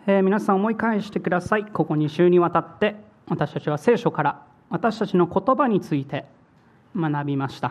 皆さん思い返してください。ここ2週にわたって私たちは聖書から私たちの言葉について学びました。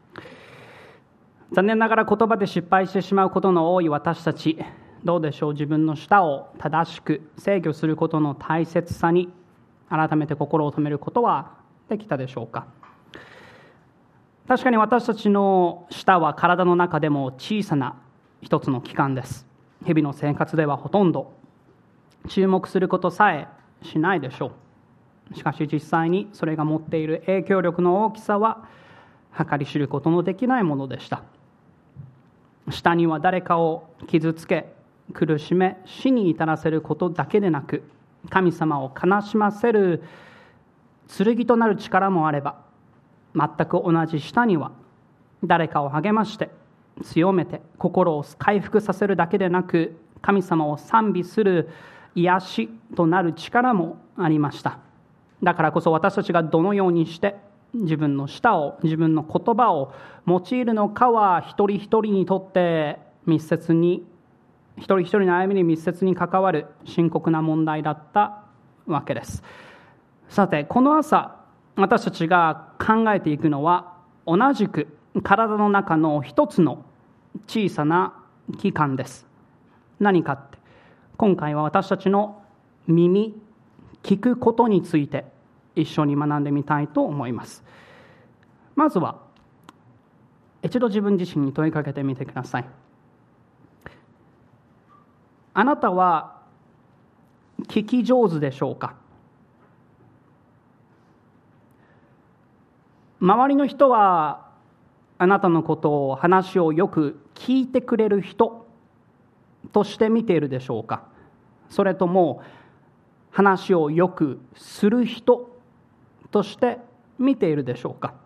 残念ながら言葉で失敗してしまうことの多い私たち、どうでしょう。自分の舌を正しく制御することの大切さに改めて心を留めることはできたでしょうか。確かに私たちの舌は体の中でも小さな一つの器官です。日々の生活ではほとんど注目することさえしないでしょう。しかし実際にそれが持っている影響力の大きさは計り知ることのできないものでした。舌には誰かを傷つけ、苦しめ、死に至らせることだけでなく、神様を悲しませる剣となる力もあれば、全く同じ舌には誰かを励まして強めて心を回復させるだけでなく、神様を賛美する癒しとなる力もありました。だからこそ私たちがどのようにして自分の舌を、自分の言葉を用いるのかは一人一人にとって密接に、一人一人の歩みに密接に関わる深刻な問題だったわけです。さて、この朝私たちが考えていくのは、同じく体の中の一つの小さな器官です。何かって、今回は私たちの耳、聞くことについて一緒に学んでみたいと思います。まずは一度自分自身に問いかけてみてください。あなたは聞き上手でしょうか。周りの人はあなたのことを、話をよく聞いてくれる人として見ているでしょうか。それとも話をよくする人として見ているでしょうか。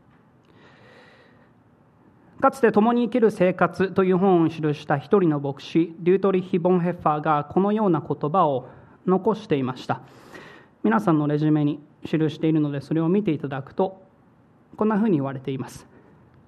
かつて共に生きる生活という本を記した一人の牧師、デュートリッヒ・ボンヘッファーがこのような言葉を残していました。皆さんのレジュメに記しているので、それを見ていただくとこんなふうに言われています。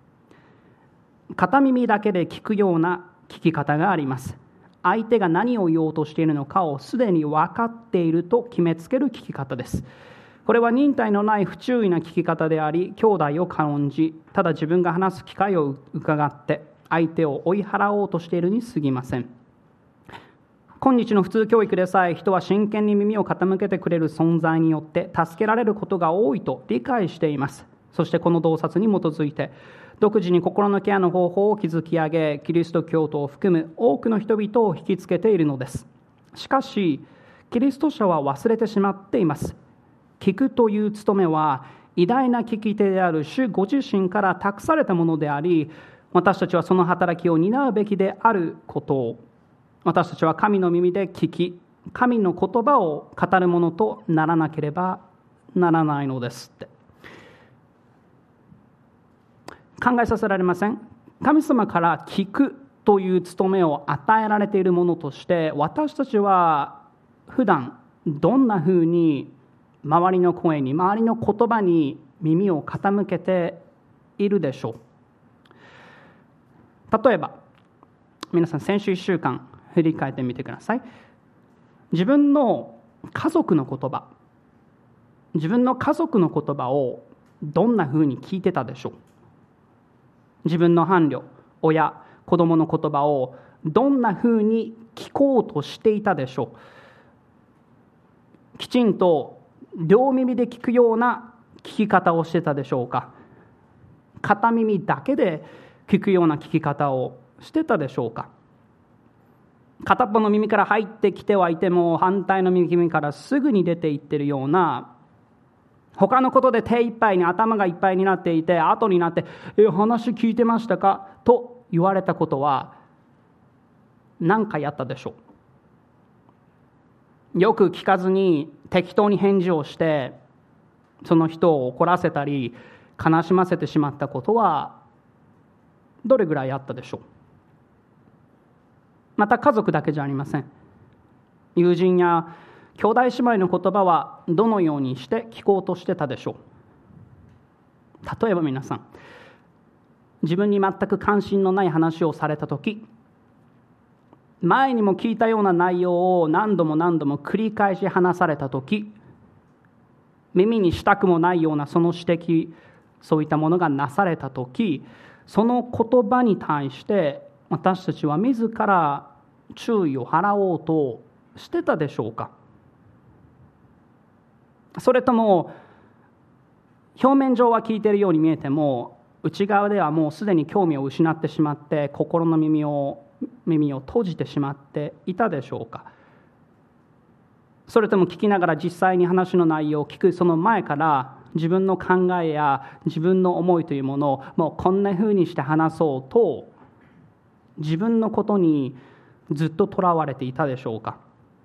片耳だけで聞くような聞き方があります。相手が何を言おうとしているのかをすでに分かっていると決めつける聞き方です。これは忍耐のない不注意な聞き方であり、兄弟を軽んじ、ただ自分が話す機会を伺って相手を追い払おうとしているに過ぎません。今日の普通教育でさえ、人は真剣に耳を傾けてくれる存在によって助けられることが多いと理解しています。そしてこの洞察に基づいて独自に心のケアの方法を築き上げ、キリスト教徒を含む多くの人々を引きつけているのです。しかしキリスト者は忘れてしまっています。聞くという務めは偉大な聞き手である主ご自身から託されたものであり、私たちはその働きを担うべきであることを、私たちは神の耳で聞き、神の言葉を語るものとならなければならないのですって。考えさせられません？神様から聞くという務めを与えられているものとして、私たちは普段どんなふうに周りの声に、周りの言葉に耳を傾けているでしょう。例えば皆さん、先週1週間振り返ってみてください。自分の家族の言葉、自分の家族の言葉をどんなふうに聞いてたでしょう。自分の伴侶、親、子供の言葉をどんなふうに聞こうとしていたでしょう。きちんと両耳で聞くような聞き方をしてたでしょうか。片耳だけで聞くような聞き方をしてたでしょうか。片っぽの耳から入ってきてはいても、反対の耳からすぐに出ていっているような、他のことで手一杯に頭がいっぱいになっていて、後になって話聞いてましたかと言われたことは何回あったでしょう。よく聞かずに適当に返事をしてその人を怒らせたり悲しませてしまったことはどれぐらいあったでしょう。また家族だけじゃありません。友人や兄弟姉妹の言葉はどのようにして聞こうとしてたでしょう。例えば皆さん、自分に全く関心のない話をされたとき、 前にも聞いたような内容を何度も何度も繰り返し話されたとき、耳にしたくもないようなその指摘、そういったものがなされたとき、その言葉に対して私たちは自ら注意を払おうとしてたでしょうか。それとも表面上は聞いているように見えても、内側ではもうすでに興味を失ってしまって、心の耳を閉じてしまっていたでしょうか。それとも聞きながら実際に話の内容を聞くその前から自分の考えや自分の思いというものをもうこんな風にして話そうと自分のことにずっととらわれていたでしょうか。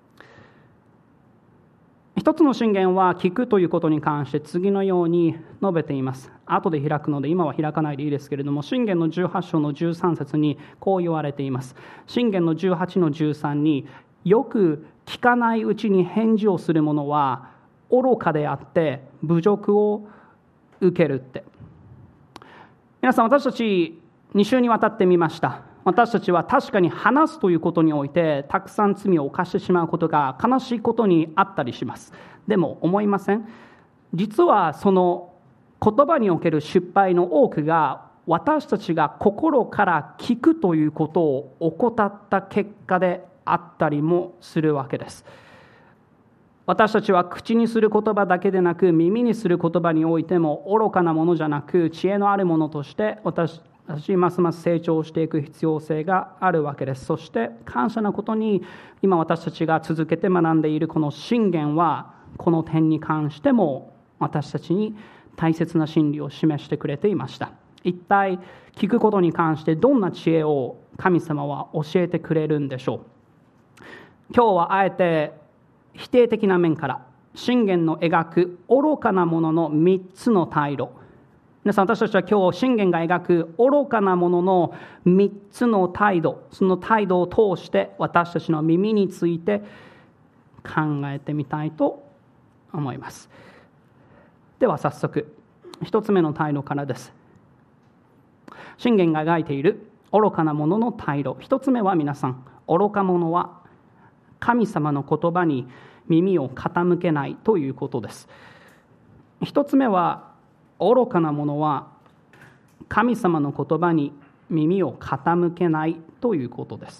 一つの箴言は聞くということに関して次のように述べています。後で開くので今は開かないでいいですけれども、箴言の18章の13節にこう言われています。箴言の18の13に、よく聞かないうちに返事をする者は愚かであって侮辱を受けるって。皆さん、私たち2週にわたってみました。私たちは確かに話すということにおいてたくさん罪を犯してしまうことが悲しいことにあったりします。でも思いません？実はその言葉における失敗の多くが私たちが心から聞くということを怠った結果であったりもするわけです。私たちは口にする言葉だけでなく耳にする言葉においても愚かなものじゃなく知恵のあるものとして私ますます成長していく必要性があるわけです。そして感謝なことに今私たちが続けて学んでいるこの箴言はこの点に関しても私たちに大切な真理を示してくれていました。一体聞くことに関してどんな知恵を神様は教えてくれるんでしょう。今日はあえて否定的な面から箴言の描く愚かなものの3つの態度、皆さん、私たちは今日箴言が描く愚かなものの3つの態度、その態度を通して私たちの耳について考えてみたいと思います。では早速1つ目の態度からです。箴言が描いている愚かなものの態度、1つ目は皆さん、愚か者は神様の言葉に耳を傾けないということです。1つ目は愚かな者は神様の言葉に耳を傾けないということです。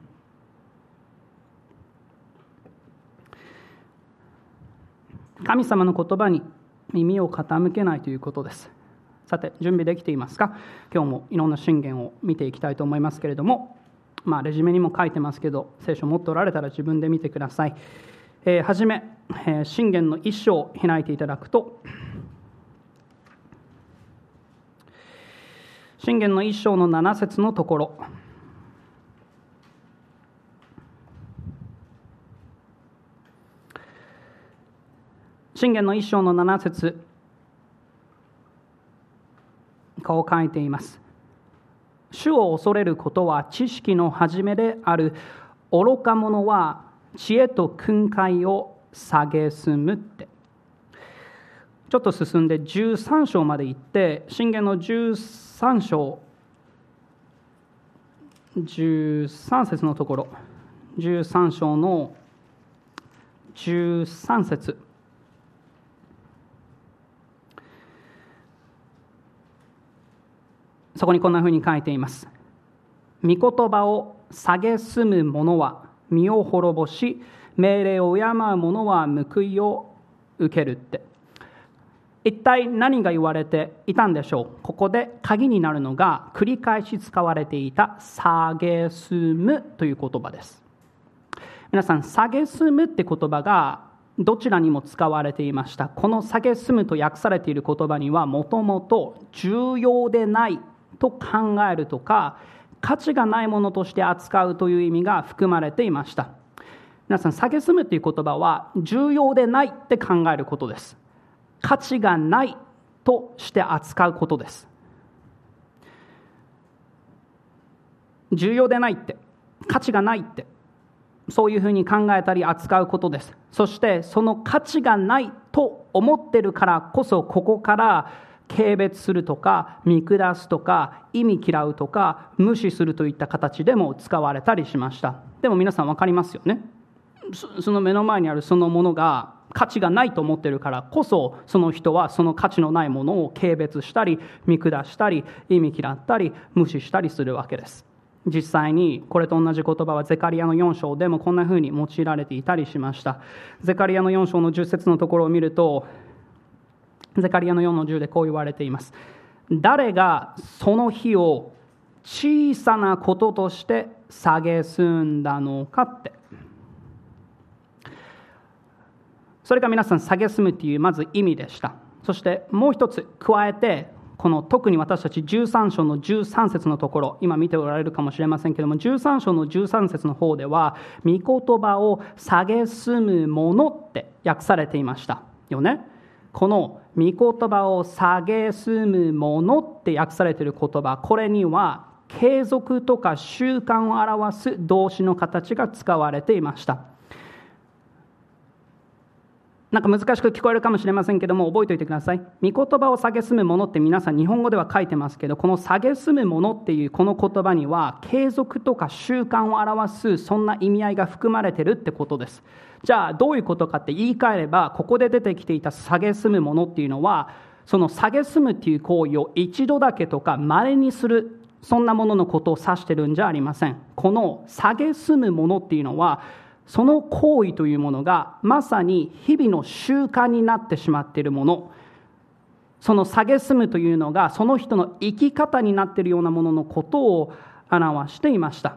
神様の言葉に耳を傾けないということです。さて、準備できていますか？今日もいろんな箴言を見ていきたいと思いますけれども、レジュメにも書いてますけど、聖書を持っておられたら自分で見てください。はじめ、箴言の一章を開いていただくと、箴言の一章の7節のところ、箴言の一章の7節、こう書いています。主を恐れることは知識の始めである。愚か者は知恵と訓戒を蔑むって。ちょっと進んで13章まで行って、箴言の13章13節のところ、13章の13節、そこにこんなふうに書いています。御言葉を蔑む者は身を滅ぼし、命令を敬う者は報いを受けるって。一体何が言われていたんでしょう。ここで鍵になるのが繰り返し使われていた蔑むという言葉です。皆さん、蔑むって言葉がどちらにも使われていました。この蔑むと訳されている言葉にはもともと重要でないと考えるとか価値がないものとして扱うという意味が含まれていました。皆さん、蔑むという言葉は重要でないって考えることです。価値がないとして扱うことです。重要でないって、価値がないって、そういうふうに考えたり扱うことです。そしてその価値がないと思ってるからこそ、ここから軽蔑するとか見下すとか忌み嫌うとか無視するといった形でも使われたりしました。でも皆さん分かりますよね。その目の前にあるそのものが価値がないと思っているからこそ、その人はその価値のないものを軽蔑したり見下したり忌み嫌ったり無視したりするわけです。実際にこれと同じ言葉はゼカリヤの4章でもこんな風に用いられていたりしました。ゼカリヤの4章の10節のところを見ると、ゼカリヤの4の10でこう言われています。誰がその日を小さなこととして蔑んだのかって。それが皆さん蔑むというまず意味でした。そしてもう一つ加えて、この特に私たち13章の13節のところ、今見ておられるかもしれませんけれども、13章の13節の方では御言葉を蔑むものって訳されていましたよね。この御言葉を蔑むものって訳されている言葉、これには継続とか習慣を表す動詞の形が使われていました。なんか難しく聞こえるかもしれませんけども、覚えておいてください。御言葉を蔑むものって皆さん日本語では書いてますけど、この蔑むものっていうこの言葉には継続とか習慣を表すそんな意味合いが含まれてるってことです。じゃあどういうことかって言い換えれば、ここで出てきていた蔑むものっていうのは、その蔑むっていう行為を一度だけとか稀にする、そんなもののことを指してるんじゃありません。この蔑むものっていうのは、その行為というものがまさに日々の習慣になってしまっているもの、その蔑むというのがその人の生き方になっているようなもののことを表していました。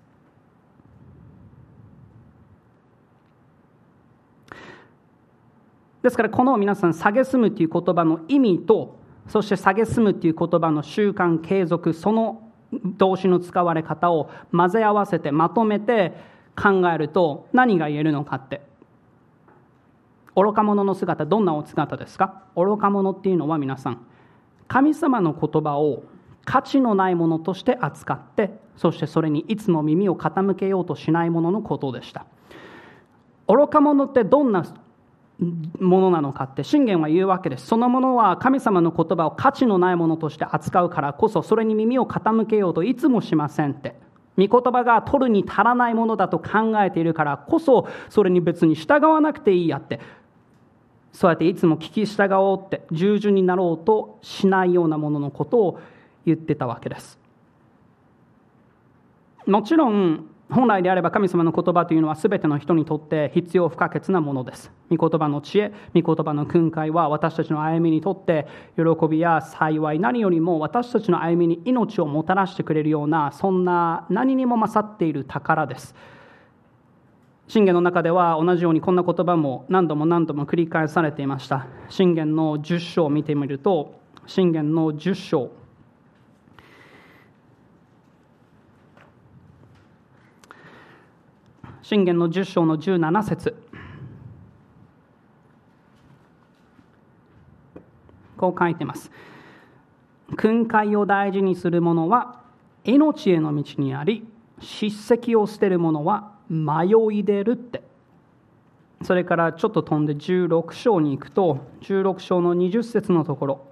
ですからこの皆さん、蔑むという言葉の意味と、そして蔑むという言葉の習慣継続、その動詞の使われ方を混ぜ合わせてまとめて考えると何が言えるのかって。愚か者の姿、どんなお姿ですか？愚か者っていうのは皆さん、神様の言葉を価値のないものとして扱って、そしてそれにいつも耳を傾けようとしないもののことでした。愚か者ってどんなものなのかって箴言は言うわけです。そのものは神様の言葉を価値のないものとして扱うからこそ、それに耳を傾けようといつもしませんって。御言葉が取るに足らないものだと考えているからこそ、それに別に従わなくていいやって、そうやっていつも聞き従おうって、従順になろうとしないようなもののことを言ってたわけです。もちろん本来であれば神様の言葉というのは全ての人にとって必要不可欠なものです。御言葉の知恵、御言葉の訓戒は私たちの歩みにとって喜びや幸い、何よりも私たちの歩みに命をもたらしてくれるような、そんな何にも勝っている宝です。箴言の中では同じようにこんな言葉も何度も繰り返されていました。箴言の10章を見てみると、箴言の10章箴言の10章の17節、こう書いています。訓戒を大事にする者は命への道にあり、叱責を捨てる者は迷い出るって。それからちょっと飛んで16章に行くと、16章の20節のところ、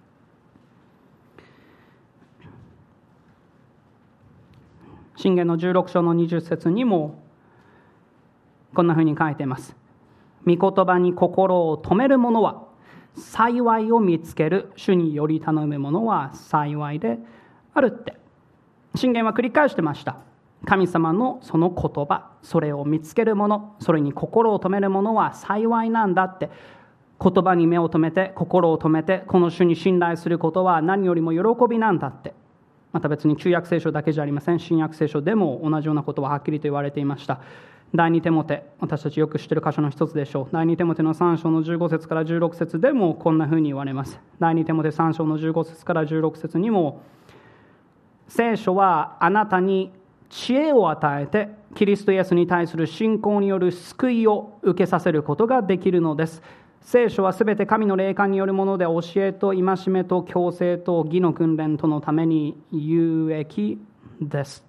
箴言の16章の20節にもこんなふうに書いています。御言葉に心を留める者は幸いを見つける、主により頼む者は幸いであるって。箴言は繰り返してました。神様のその言葉、それを見つける者、それに心を留める者は幸いなんだって。言葉に目を留めて、心を留めて、この主に信頼することは何よりも喜びなんだって。また別に旧約聖書だけじゃありません。新約聖書でも同じようなことははっきりと言われていました。第二テモテ、私たちよく知っている箇所の一つでしょう。第二テモテの3章の15節から16節でもこんなふうに言われます。第二テモテ3章の15節から16節にも、聖書はあなたに知恵を与えて、キリストイエスに対する信仰による救いを受けさせることができるのです。聖書はすべて神の霊感によるもので、教えと戒めと矯正と義の訓練とのために有益ですって。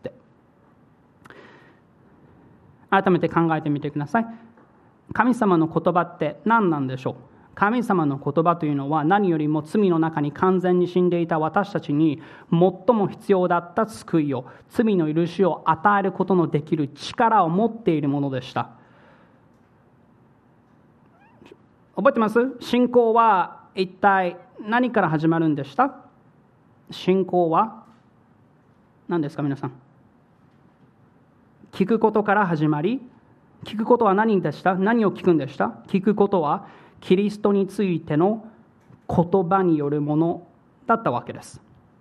改めて考えてみてください。神様の言葉って何なんでしょう。 神様の言葉というのは何よりも罪の中に完全に死んでいた私たちに最も必要だった救いを、罪の許しを与えることのできる力を持っているものでした。覚えてます？信仰は一体何から始まるんでした？信仰は何ですか皆さん？聞くことから始まり、聞くことは何でした？何を聞くんでした？聞くことはキリストについての言葉によるものだったわけです。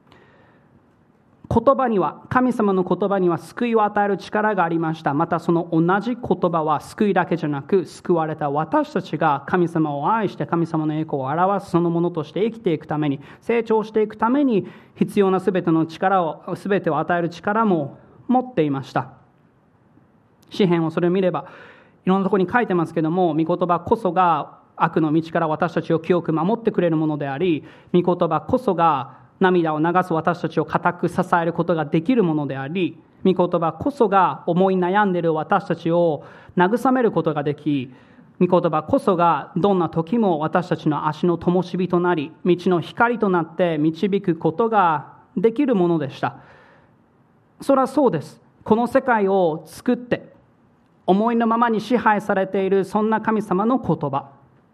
言葉には、神様の言葉には救いを与える力がありました。またその同じ言葉は救いだけじゃなく、救われた私たちが神様を愛して神様の栄光を表すそのものとして生きていくために、成長していくために必要なすべてを与える力も持っていました。詩編をそれを見ればいろんなところに書いてますけども、御言葉こそが悪の道から私たちを清く守ってくれるものであり、御言葉こそが涙を流す私たちを固く支えることができるものであり、御言葉こそが思い悩んでいる私たちを慰めることができ、御言葉こそがどんな時も私たちの足の灯火となり、道の光となって導くことができるものでした。それはそうです。この世界を作って思いのままに支配されているそんな神様の言葉、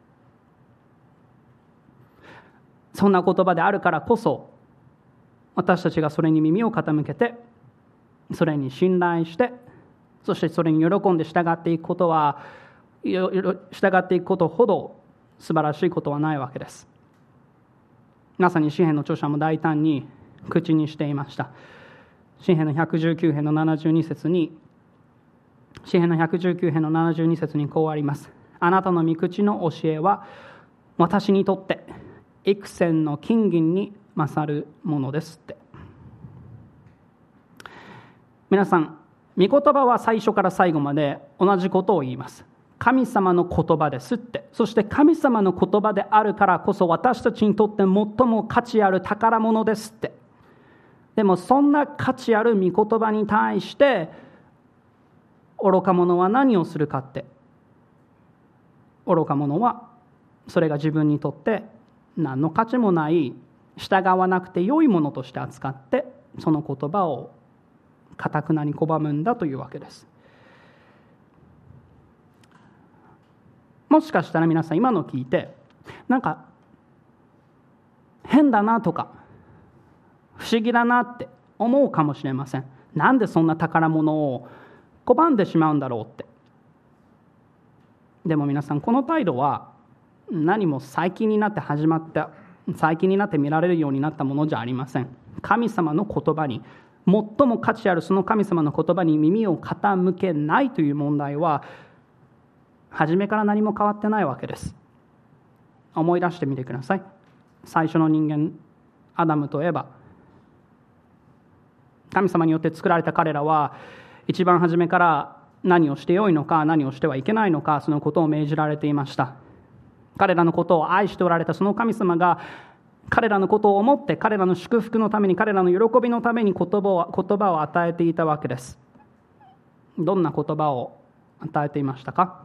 そんな言葉であるからこそ、私たちがそれに耳を傾けて、それに信頼して、そしてそれに喜んで従っていくことほど素晴らしいことはないわけです。まさに詩編の著者も大胆に口にしていました。詩編の119編の72節に、詩編の119編の72節にこうあります。あなたの御口の教えは私にとって幾千の金銀に勝るものですって。皆さん、御言葉は最初から最後まで同じことを言います。神様の言葉ですって。そして神様の言葉であるからこそ私たちにとって最も価値ある宝物ですって。でもそんな価値ある御言葉に対して愚か者は何をするかって、愚か者はそれが自分にとって何の価値もない従わなくて良いものとして扱ってその言葉を堅くなに拒むんだというわけです。もしかしたら皆さん今の聞いてなんか変だなとか不思議だなって思うかもしれません。なんでそんな宝物を拒んでしまうんだろうって。でも皆さん、この態度は何も最近になって始まった最近になって見られるようになったものじゃありません。神様の言葉に最も価値あるその神様の言葉に耳を傾けないという問題は初めから何も変わってないわけです。思い出してみてください。最初の人間アダムとエバ、神様によって作られた彼らは一番初めから何をしてよいのか何をしてはいけないのか、そのことを命じられていました。彼らのことを愛しておられたその神様が彼らのことを思って彼らの祝福のために彼らの喜びのために言葉を与えていたわけです。どんな言葉を与えていましたか？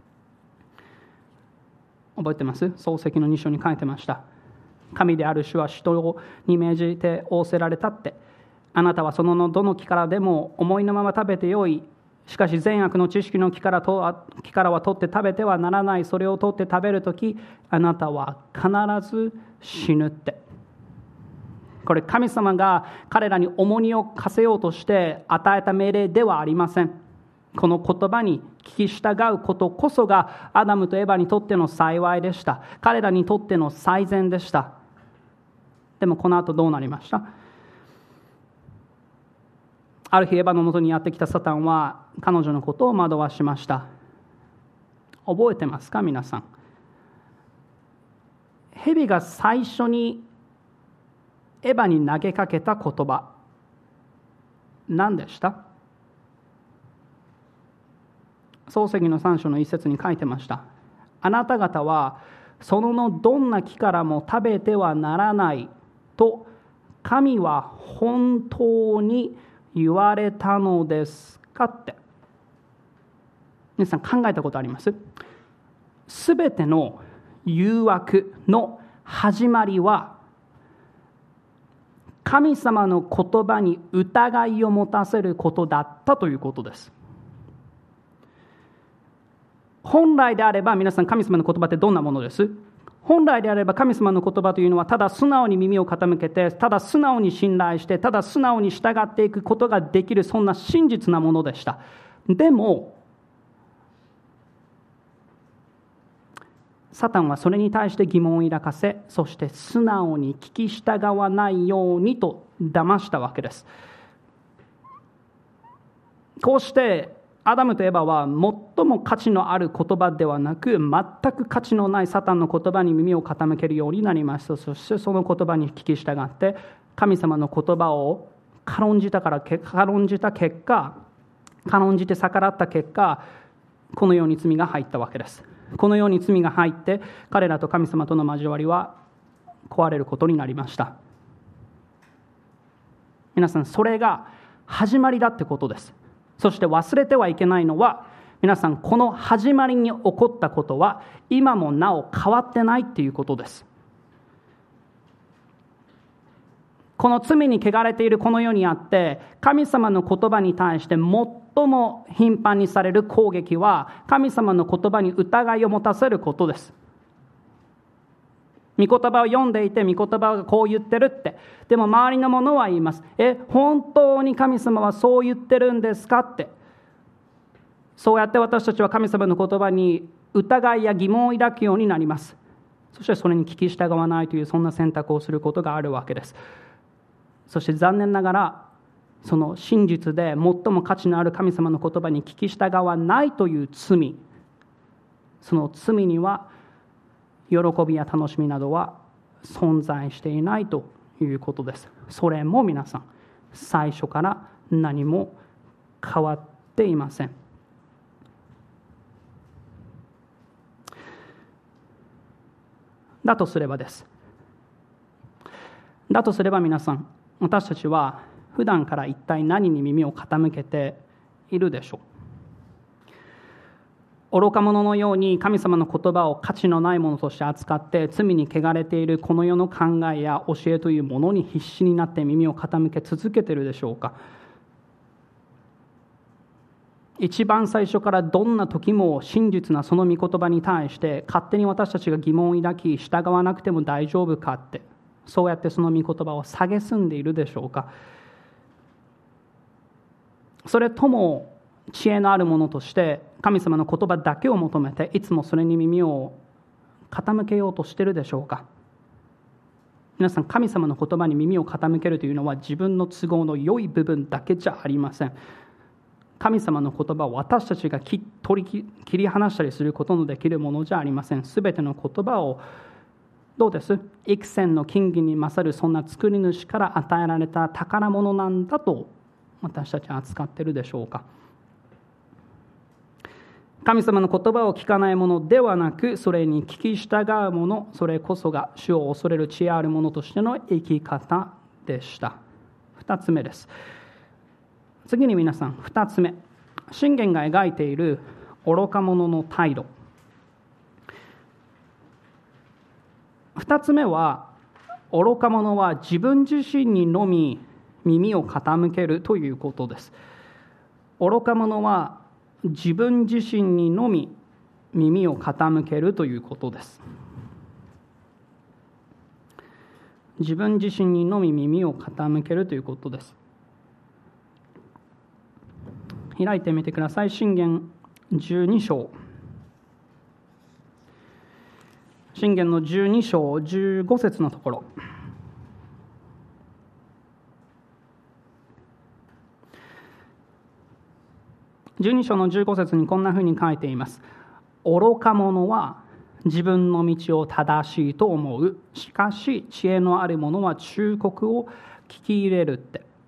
覚えてます？創世記の2章に書いてました。神である主は人に命じて仰せられたって、あなたはそのどの木からでも思いのまま食べてよい。しかし善悪の知識の木からは取って食べてはならない。それを取って食べるときあなたは必ず死ぬって。これ神様が彼らに重荷を課せようとして与えた命令ではありません。この言葉に聞き従うことこそがアダムとエバにとっての幸いでした。彼らにとっての最善でした。でもこの後どうなりました？ある日エバのもとにやってきたサタンは彼女のことを惑わしました。覚えてますか皆さん？蛇が最初にエバに投げかけた言葉、何でした？創世記の3章の一節に書いてました。あなた方はそのどんな木からも食べてはならないと神は本当に言われたのですかって。皆さん考えたことあります？すべての誘惑の始まりは、神様の言葉に疑いを持たせることだったということです。本来であれば、皆さん、神様の言葉ってどんなものです？本来であれば、神様の言葉というのは、ただ素直に耳を傾けて、ただ素直に信頼して、ただ素直に従っていくことができる、そんな真実なものでした。でも、サタンはそれに対して疑問を抱かせ、そして素直に聞き従わないようにと騙したわけです。こうしてアダムとエバは最も価値のある言葉ではなく、全く価値のないサタンの言葉に耳を傾けるようになりました。そしてその言葉に聞き従って神様の言葉を軽んじた結果、軽んじて逆らった結果、このように罪が入ったわけです。このように罪が入って、彼らと神様との交わりは壊れることになりました。皆さん、それが始まりだってことです。そして忘れてはいけないのは、皆さん、この始まりに起こったことは今もなお変わってないっていうことです。この罪に汚れているこの世にあって、神様の言葉に対して最も頻繁にされる攻撃は、神様の言葉に疑いを持たせることです。御言葉を読んでいて、御言葉がこう言ってるって。でも周りの者は言います。本当に神様はそう言ってるんですかって。そうやって私たちは神様の言葉に疑いや疑問を抱くようになります。そしてそれに聞き従わないという、そんな選択をすることがあるわけです。そして残念ながら、その真実で最も価値のある神様の言葉に聞き従わないという罪、その罪には喜びや楽しみなどは存在していないということです。それも皆さん、最初から何も変わっていません。だとすれば皆さん、私たちは普段から一体何に耳を傾けているでしょう。愚か者のように神様の言葉を価値のないものとして扱って、罪に汚れているこの世の考えや教えというものに必死になって耳を傾け続けているでしょうか。一番最初からどんな時も真実なその御言葉に対して勝手に私たちが疑問を抱き、従わなくても大丈夫かって、そうやってその御言葉を蔑んでいるでしょうか。それとも知恵のあるものとして神様の言葉だけを求めて、いつもそれに耳を傾けようとしているでしょうか。皆さん、神様の言葉に耳を傾けるというのは自分の都合の良い部分だけじゃありません。神様の言葉を私たちが切り離したりすることのできるものじゃありません。すべての言葉をどうです？幾千の金銀に勝るそんな作り主から与えられた宝物なんだと私たちは扱っているでしょうか。神様の言葉を聞かないものではなく、それに聞き従うもの、それこそが主を恐れる知恵あるものとしての生き方でした。2つ目です。次に皆さん、2つ目、箴言が描いている愚か者の態度。2つ目は、愚か者は自分自身にのみ耳を傾けるということです。愚か者は自分自身にのみ耳を傾けるということです。自分自身にのみ耳を傾けるということです。開いてみてください。箴言12章。箴言の12章15節のところ。12章の15節にこんなふうに書いています。愚か者は自分の道を正しいと思う。しかし知恵のある者は忠告を聞き入れるって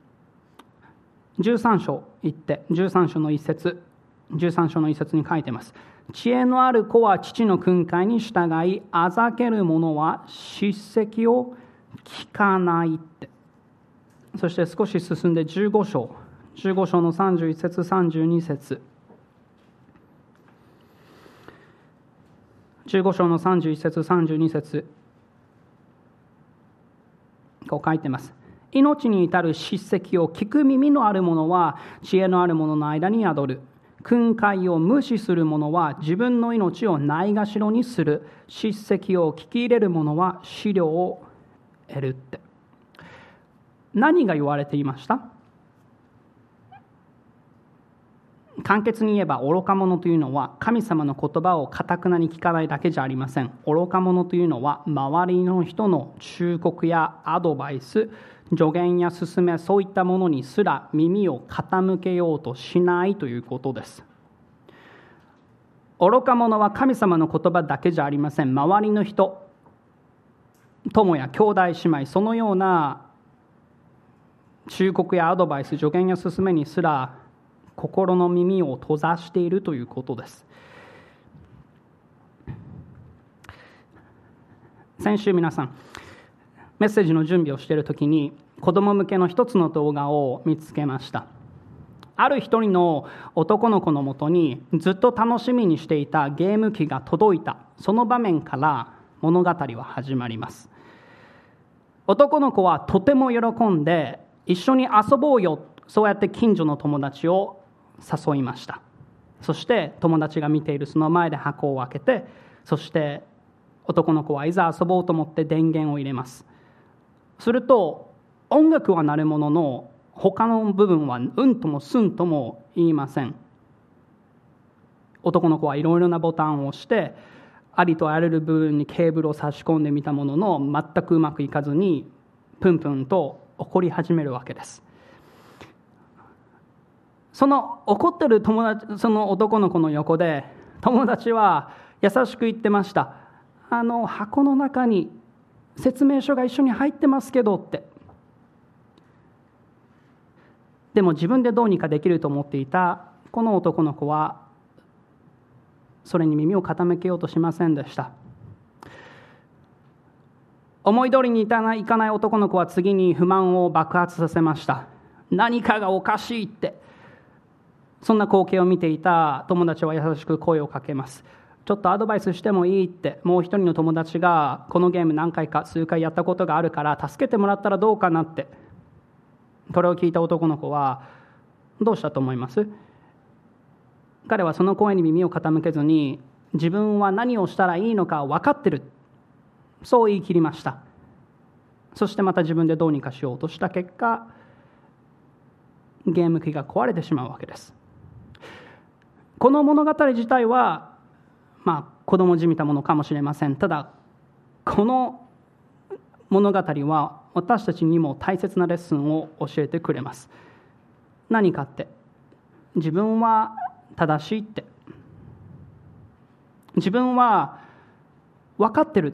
。13章行って、13章の一節に書いています。知恵のある子は父の訓戒に従い、あざける者は叱責を聞かないって。そして少し進んで15章の31節32節。 15章の31節32節、こう書いてます。命に至る叱責を聞く耳のある者は知恵のある者の間に宿る。訓戒を無視する者は自分の命をないがしろにする。叱責を聞き入れる者は資料を得るって。何が言われていました？簡潔に言えば、愚か者というのは神様の言葉を堅くなに聞かないだけじゃありません。愚か者というのは周りの人の忠告やアドバイス、助言や勧め、そういったものにすら耳を傾けようとしないということです。愚か者は神様の言葉だけじゃありません。周りの人、友や兄弟姉妹、そのような忠告やアドバイス、助言や勧めにすら心の耳を閉ざしているということです。先週皆さん、メッセージの準備をしているときに子供向けの一つの動画を見つけました。ある一人の男の子のもとにずっと楽しみにしていたゲーム機が届いた。その場面から物語は始まります。男の子はとても喜んで、一緒に遊ぼうよ、そうやって近所の友達を誘いました。そして友達が見ているその前で箱を開けて、そして男の子はいざ遊ぼうと思って電源を入れます。すると音楽は鳴るものの、他の部分はうんともすんとも言いません。男の子はいろいろなボタンを押して、ありとあらゆる部分にケーブルを差し込んでみたものの、全くうまくいかずにプンプンと怒り始めるわけです。その怒ってるその男の子の横で友達は優しく言ってました。箱の中に説明書が一緒に入ってますけどって。でも自分でどうにかできると思っていたこの男の子はそれに耳を傾けようとしませんでした。思い通りにいかない男の子は次に不満を爆発させました。何かがおかしいって。そんな光景を見ていた友達は優しく声をかけます。ちょっとアドバイスしてもいいって。もう一人の友達がこのゲーム何回か数回やったことがあるから助けてもらったらどうかなって。これを聞いた男の子はどうしたと思います？彼はその声に耳を傾けずに、自分は何をしたらいいのか分かってる、そう言い切りました。そしてまた自分でどうにかしようとした結果、ゲーム機が壊れてしまうわけです。この物語自体は子供じみたものかもしれません。ただこの物語は私たちにも大切なレッスンを教えてくれます。何かって、自分は正しいって、自分は分かってるって、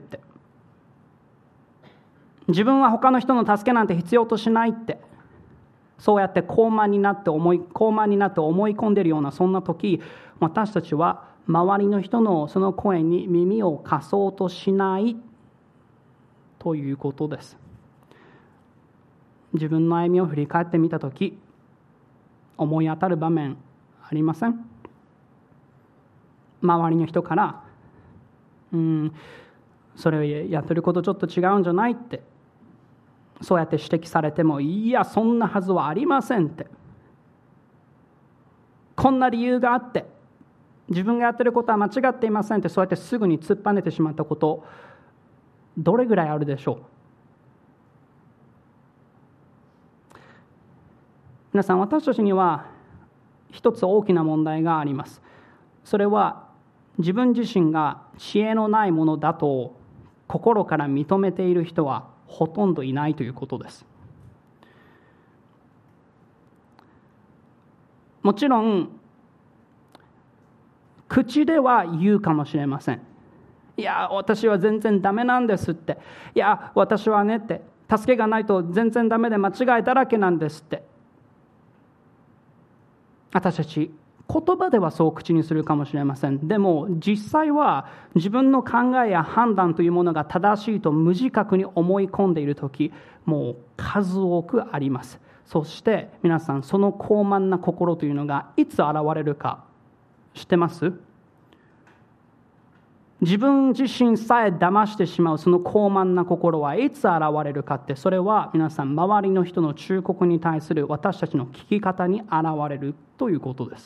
自分は他の人の助けなんて必要としないって、そうやって高慢になって思い込んでいるようなそんな時、私たちは周りの人のその声に耳を貸そうとしないということです。自分の歩みを振り返ってみた時、思い当たる場面ありません？周りの人からそれやってることちょっと違うんじゃないって、そうやって指摘されても、いやそんなはずはありませんって、こんな理由があって自分がやってることは間違っていませんって、そうやってすぐに突っぱねてしまったこと、どれぐらいあるでしょう？皆さん、私たちには一つ大きな問題があります。それは自分自身が知恵のないものだと心から認めている人はほとんどいないということです。もちろん口では言うかもしれません。いや私は全然ダメなんですって、いや私はねって、助けがないと全然ダメで間違いだらけなんですって、私たち言葉ではそう口にするかもしれません。でも実際は自分の考えや判断というものが正しいと無自覚に思い込んでいるとき、もう数多くあります。そして皆さん、その高慢な心というのがいつ現れるか知ってます？ 自分自身さえ騙してしまうその傲慢な心はいつ現れるかって、それは皆さん周りの人の忠告に対する私たちの聞き方に現れるということです。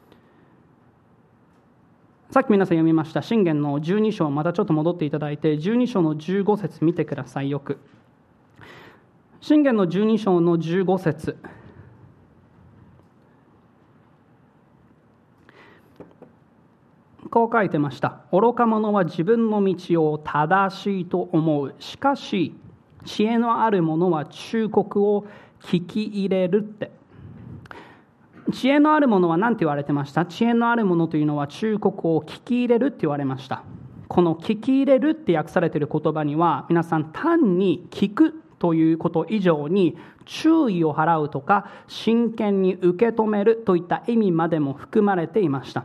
さっき皆さん読みました箴言の12章、またちょっと戻っていただいて12章の15節見てください。よく箴言の12章の15節、こう書いてました。愚か者は自分の道を正しいと思う。しかし知恵のある者は忠告を聞き入れるって。知恵のある者は何て言われてました？知恵のある者というのは忠告を聞き入れるって言われました。この聞き入れるって訳されている言葉には、皆さん単に聞くということ以上に注意を払うとか真剣に受け止めるといった意味までも含まれていました。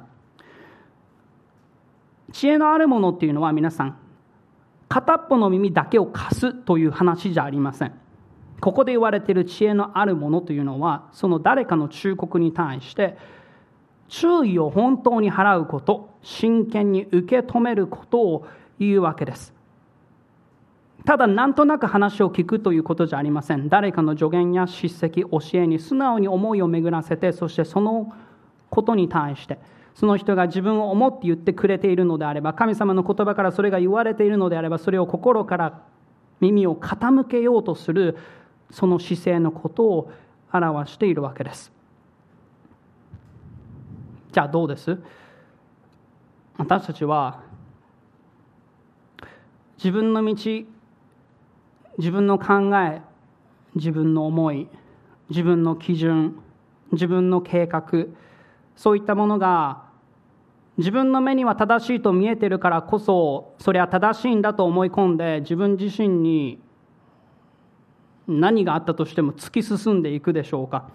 知恵のあるものっていうのは皆さん片っぽの耳だけを貸すという話じゃありません。ここで言われている知恵のあるものというのは、その誰かの忠告に対して注意を本当に払うこと、真剣に受け止めることを言うわけです。ただなんとなく話を聞くということじゃありません。誰かの助言や叱責、教えに素直に思いを巡らせて、そしてそのことに対してその人が自分を思って言ってくれているのであれば、神様の言葉からそれが言われているのであれば、それを心から耳を傾けようとするその姿勢のことを表しているわけです。じゃあどうです？私たちは自分の道、自分の考え、自分の思い、自分の基準、自分の計画、そういったものが自分の目には正しいと見えているからこそ、それは正しいんだと思い込んで、自分自身に何があったとしても突き進んでいくでしょうか。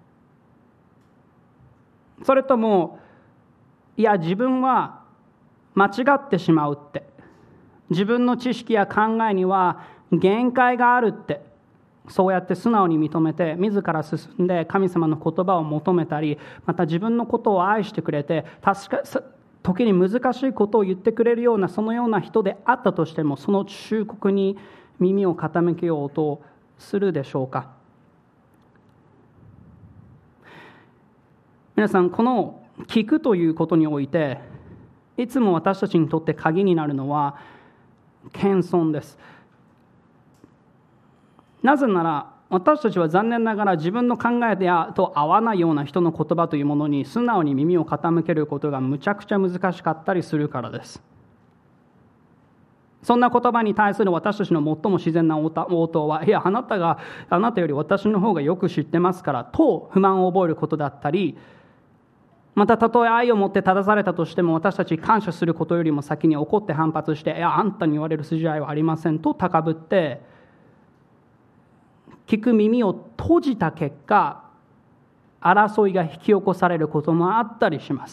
それとも、いや自分は間違ってしまうって、自分の知識や考えには限界があるって、そうやって素直に認めて自ら進んで神様の言葉を求めたり、また自分のことを愛してくれて時に難しいことを言ってくれるような、そのような人であったとしても、その忠告に耳を傾けようとするでしょうか。皆さん、この聞くということにおいていつも私たちにとって鍵になるのは謙遜です。なぜなら私たちは残念ながら自分の考えと合わないような人の言葉というものに素直に耳を傾けることがむちゃくちゃ難しかったりするからです。そんな言葉に対する私たちの最も自然な応答は、いやあなたより私の方がよく知ってますからと不満を覚えることだったり、またたとえ愛を持って正されたとしても、私たち感謝することよりも先に怒って反発して、いやあんたに言われる筋合いはありませんと高ぶって聞く耳を閉じた結果、争いが引き起こされることもあったりします。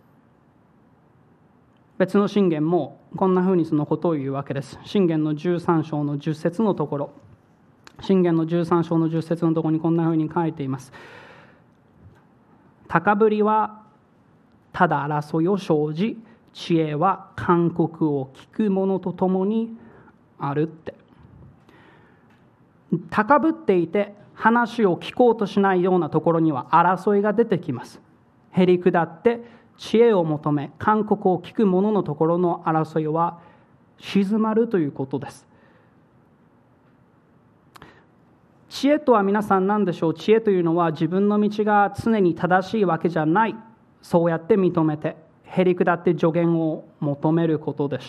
別の箴言もこんなふうにそのことを言うわけです。箴言の13章の10節のところ、箴言の13章の10節のところにこんなふうに書いています。高ぶりはただ争いを生じ、知恵は勧告を聞く者と共にあるって。高ぶっていて話を聞こうとしないようなところには争いが出てきます。へり下って知恵を求め勧告を聞く者のところの争いは静まるということです。知恵とは皆さん何でしょう？知恵というのは自分の道が常に正しいわけじゃない、そうやって認めてへり下って助言を求めることでした。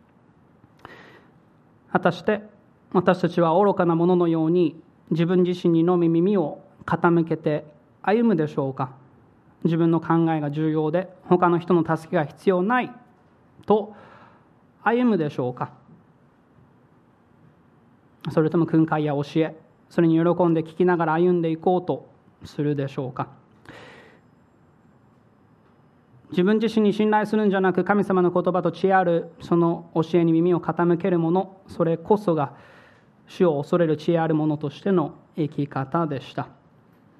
果たして私たちは愚かなもののように自分自身にのみ耳を傾けて歩むでしょうか。自分の考えが重要で他の人の助けが必要ないと歩むでしょうか。それとも訓戒や教え、それに喜んで聞きながら歩んでいこうとするでしょうか。自分自身に信頼するんじゃなく、神様の言葉と知恵あるその教えに耳を傾けるもの、それこそが主を恐れる知恵あるものとしての生き方でした。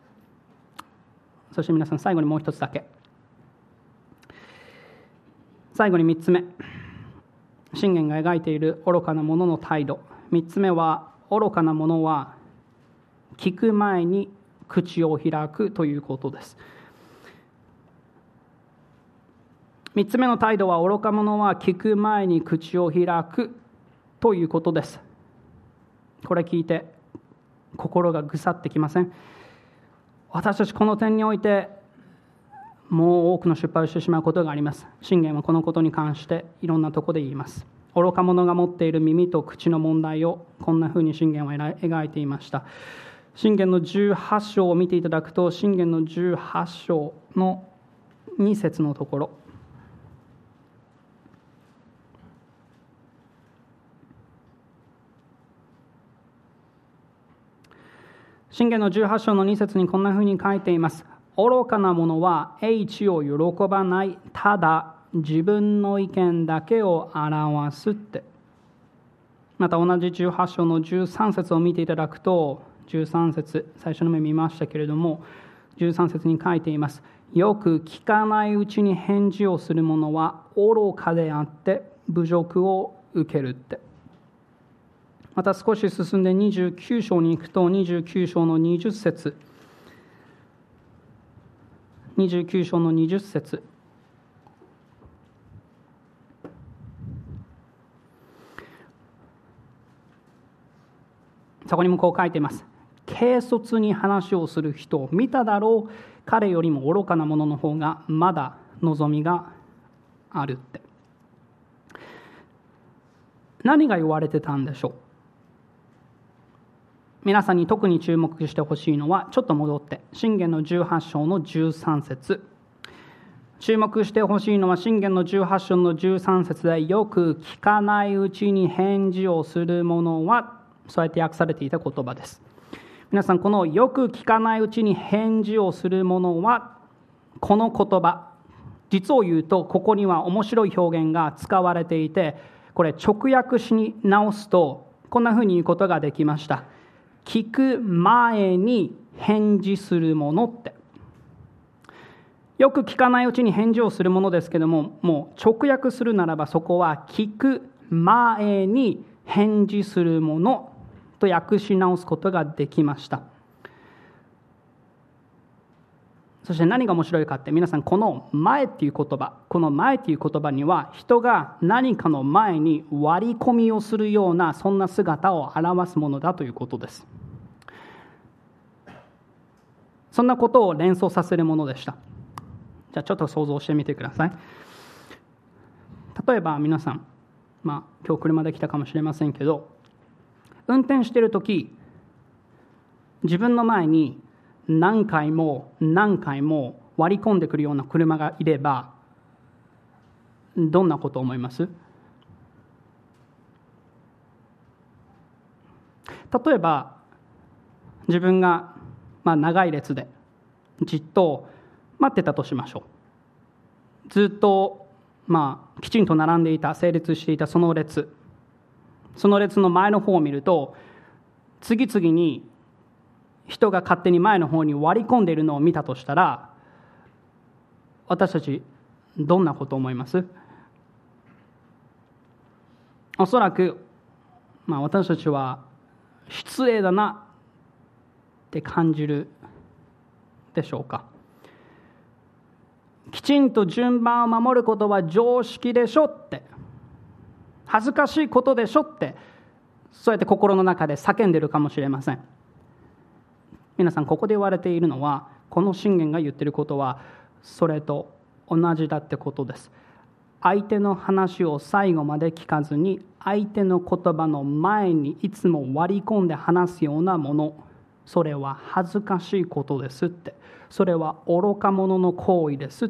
そして皆さん、最後にもう一つだけ。 最後に3つ目、箴言が描いている愚かな者の態度。3つ目は、愚かな者は聞く前に口を開くということです。3つ目の態度は、愚か者は聞く前に口を開くということです。これ聞いて心がぐさってきません？私たちこの点においてもう多くの失敗をしてしまうことがあります。箴言はこのことに関していろんなところで言います。愚か者が持っている耳と口の問題をこんなふうに箴言は描いていました。箴言の18章を見ていただくと、箴言の18章の2節のところ、箴言の18章の2節にこんなふうに書いています。愚かな者は英知を喜ばない、ただ自分の意見だけを表すって。また同じ18章の13節を見ていただくと、13節、最初の目見ましたけれども、13節に書いています。よく聞かないうちに返事をする者は愚かであって侮辱を受けるって。また少し進んで29章に行くと、29章の20節、29章の20節、そこにもこう書いています。軽率に話をする人を見ただろう、彼よりも愚かな者の方がまだ望みがあるって。何が言われてたんでしょう？皆さんに特に注目してほしいのは、ちょっと戻って箴言の18章の13節、注目してほしいのは箴言の18章の13節で、よく聞かないうちに返事をする者は、そうやって訳されていた言葉です。皆さん、このよく聞かないうちに返事をする者は、この言葉、実を言うとここには面白い表現が使われていて、これ直訳し直すとこんなふうに言うことができました。聞く前に返事するものって。よく聞かないうちに返事をするものですけども、もう直訳するならばそこは聞く前に返事するものと訳し直すことができました。そして何が面白いかって、皆さん、この前っていう言葉、この前っていう言葉には、人が何かの前に割り込みをするような、そんな姿を表すものだということです。そんなことを連想させるものでした。じゃあちょっと想像してみてください。例えば皆さん、今日車で来たかもしれませんけど、運転しているとき、自分の前に何回も割り込んでくるような車がいれば、どんなことを思います？例えば自分が長い列でじっと待ってたとしましょう。ずっときちんと並んでいた、整列していたその列の前の方を見ると、次々に人が勝手に前の方に割り込んでいるのを見たとしたら、私たちどんなことを思います？おそらく、私たちは失礼だなって感じるでしょうか。きちんと順番を守ることは常識でしょって、恥ずかしいことでしょって、そうやって心の中で叫んでいるかもしれません。皆さん、ここで言われているのは、この箴言が言っていることはそれと同じだってことです。相手の話を最後まで聞かずに、相手の言葉の前にいつも割り込んで話すようなもの、それは恥ずかしいことですって。それは愚か者の行為ですって。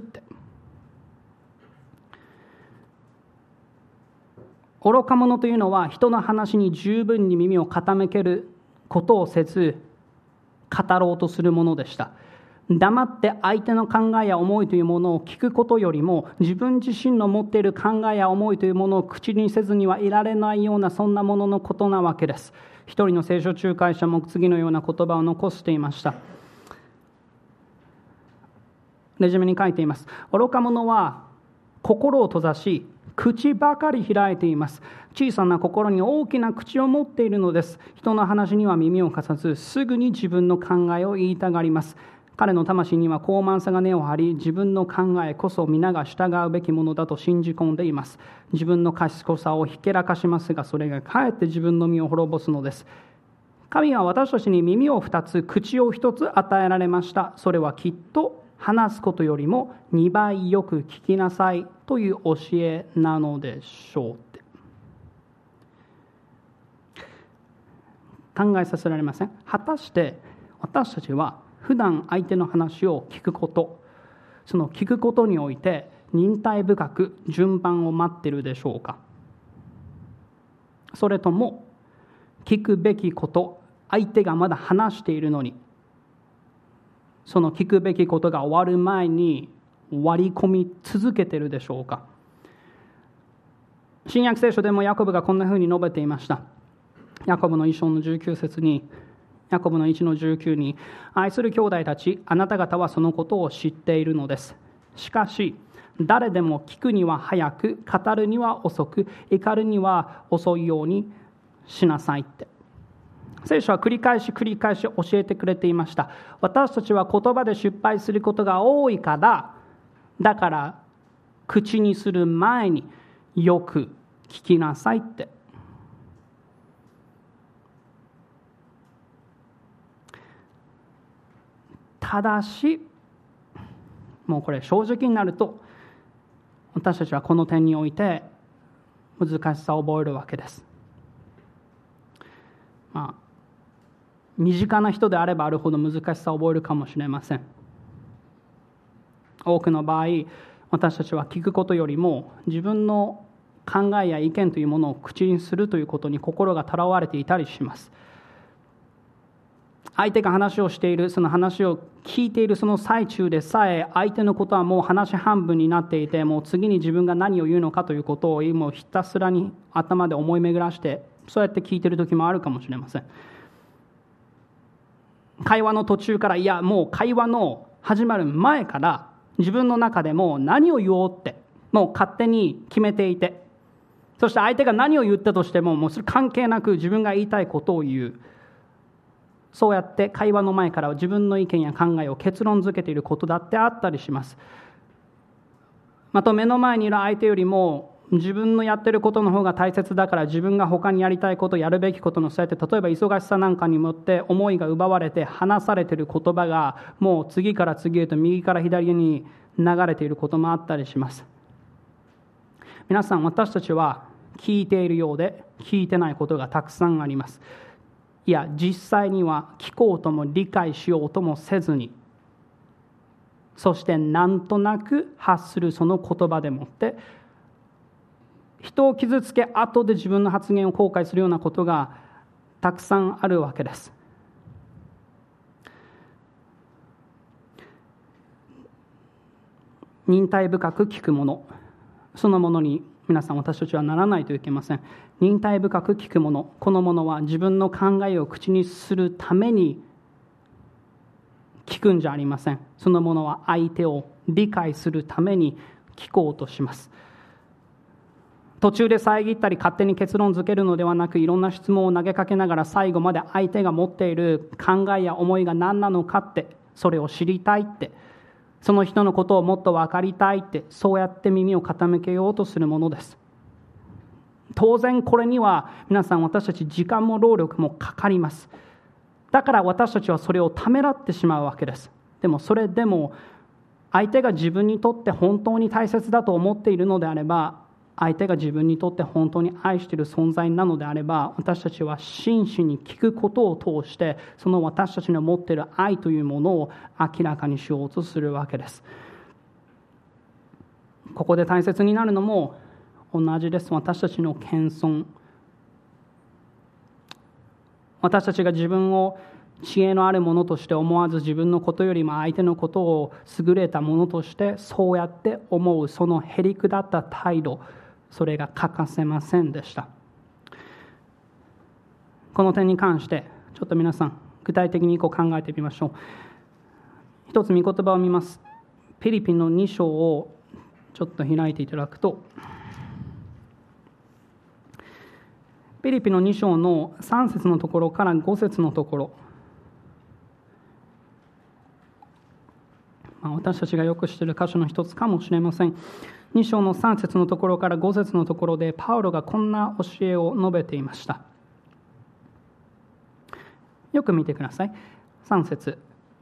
愚か者というのは、人の話に十分に耳を傾けることをせず、語ろうとするものでした。黙って相手の考えや思いというものを聞くことよりも、自分自身の持っている考えや思いというものを口にせずにはいられないような、そんなもののことなわけです。一人の聖書仲介者も次のような言葉を残していました。レジュメに書いています。愚か者は心を閉ざし、口ばかり開いています。小さな心に大きな口を持っているのです。人の話には耳を貸さず、すぐに自分の考えを言いたがります。彼の魂には高慢さが根を張り、自分の考えこそ皆が従うべきものだと信じ込んでいます。自分の賢さをひけらかしますが、それがかえって自分の身を滅ぼすのです。神は私たちに耳を2つ、口を1つ与えられました。それはきっと話すことよりも2倍よく聞きなさいという教えなのでしょうって。考えさせられません？果たして私たちは普段相手の話を聞くこと、その聞くことにおいて忍耐深く順番を待っているでしょうか？それとも聞くべきこと、相手がまだ話しているのに、その聞くべきことが終わる前に割り込み続けているでしょうか？新約聖書でもヤコブがこんなふうに述べていました。ヤコブの1章の19節に、ヤコブの1の19に、愛する兄弟たち、あなた方はそのことを知っているのです。しかし、誰でも聞くには早く、語るには遅く、怒るには遅いようにしなさいって。聖書は繰り返し教えてくれていました。私たちは言葉で失敗することが多いから、だから口にする前によく聞きなさいって。ただし、もうこれ正直になると、私たちはこの点において難しさを覚えるわけです。身近な人であればあるほど難しさを覚えるかもしれません。多くの場合、私たちは聞くことよりも自分の考えや意見というものを口にするということに心がとらわれていたりします。相手が話をしている、その話を聞いているその最中でさえ、相手のことはもう話半分になっていて、もう次に自分が何を言うのかということをもうひたすらに頭で思い巡らして、そうやって聞いている時もあるかもしれません。会話の途中から、いやもう会話の始まる前から自分の中でもう何を言おうってもう勝手に決めていて、そして相手が何を言ったとしてももうそれ関係なく自分が言いたいことを言う。そうやって会話の前から自分の意見や考えを結論付けていることだってあったりします。また目の前にいる相手よりも自分のやっていることの方が大切だから、自分が他にやりたいこと、やるべきことのそうやって例えば忙しさなんかによって思いが奪われて話されている言葉がもう次から次へと右から左に流れていることもあったりします。皆さん、私たちは聞いているようで聞いてないことがたくさんあります。いや実際には聞こうとも理解しようともせずに、そしてなんとなく発するその言葉でもって人を傷つけ、後で自分の発言を後悔するようなことがたくさんあるわけです。忍耐深く聞くもの、そのものに皆さん私たちはならないといけません。忍耐深く聞くもの、このものは自分の考えを口にするために聞くんじゃありません。そのものは相手を理解するために聞こうとします。途中で遮ったり勝手に結論付けるのではなく、いろんな質問を投げかけながら最後まで相手が持っている考えや思いが何なのかって、それを知りたいって、その人のことをもっと分かりたいって、そうやって耳を傾けようとするものです。当然これには皆さん、私たち時間も労力もかかります。だから私たちはそれをためらってしまうわけです。でもそれでも相手が自分にとって本当に大切だと思っているのであれば、相手が自分にとって本当に愛している存在なのであれば、私たちは真摯に聞くことを通してその私たちの持っている愛というものを明らかにしようとするわけです。ここで大切になるのも同じです。私たちの謙遜、私たちが自分を知恵のあるものとして思わず、自分のことよりも相手のことを優れたものとしてそうやって思う、そのへりくだった態度、それが欠かせませんでした。この点に関してちょっと皆さん具体的に考えてみましょう。一つ御言葉を見ます。フィリピンの2章をちょっと開いていただくと、ピリピの2章の3節のところから5節のところ、私たちがよく知っている箇所の一つかもしれません。2章の3節のところから5節のところで、パウロがこんな教えを述べていました。よく見てください。3節、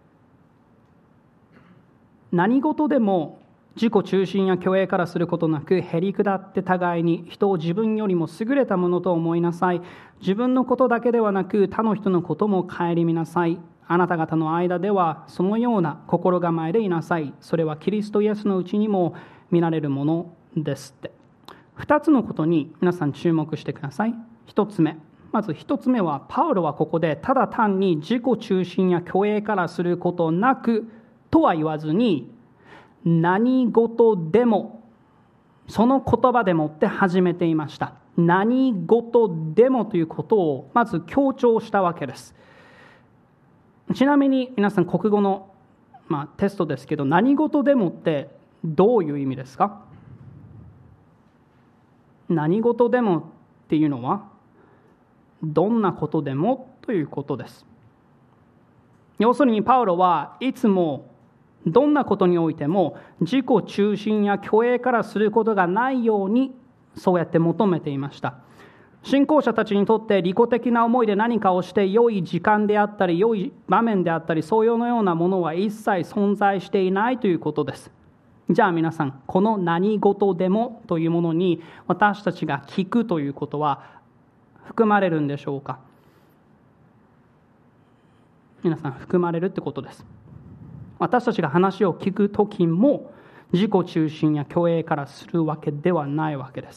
何事でも自己中心や虚栄からすることなく、へり下って互いに人を自分よりも優れたものと思いなさい。自分のことだけではなく、他の人のことも顧みなさい。あなた方の間ではそのような心構えでいなさい。それはキリストイエスのうちにも見られるものですって。2つのことに皆さん注目してください。1つ目、まず1つ目は、パウロはここでただ単に自己中心や虚栄からすることなくとは言わずに、何事でも、その言葉でもって始めていました。何事でもということをまず強調したわけです。ちなみに皆さん、国語の、テストですけど、何事でもってどういう意味ですか？何事でもっていうのは、どんなことでもということです。要するにパウロはいつもどんなことにおいても自己中心や虚栄からすることがないように、そうやって求めていました。信仰者たちにとって利己的な思いで何かをして良い時間であったり良い場面であったり、そういうようなものは一切存在していないということです。じゃあ皆さん、この何事でもというものに私たちが聞くということは含まれるんでしょうか？皆さん、含まれるってことです。私たちが話を聞くときも自己中心や虚栄からするわけではないわけです。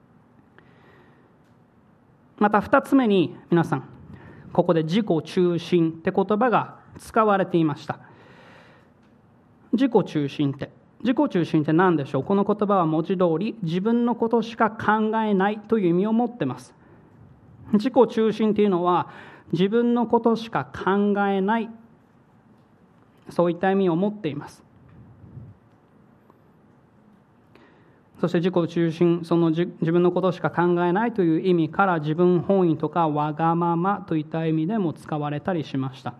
また2つ目に、皆さん、ここで自己中心って言葉が使われていました。自己中心って何でしょう？この言葉は文字通り自分のことしか考えないという意味を持っています。自己中心というのは自分のことしか考えない、そういった意味を持っています。そして自己中心、その自分のことしか考えないという意味から、自分本位とかわがままといった意味でも使われたりしました。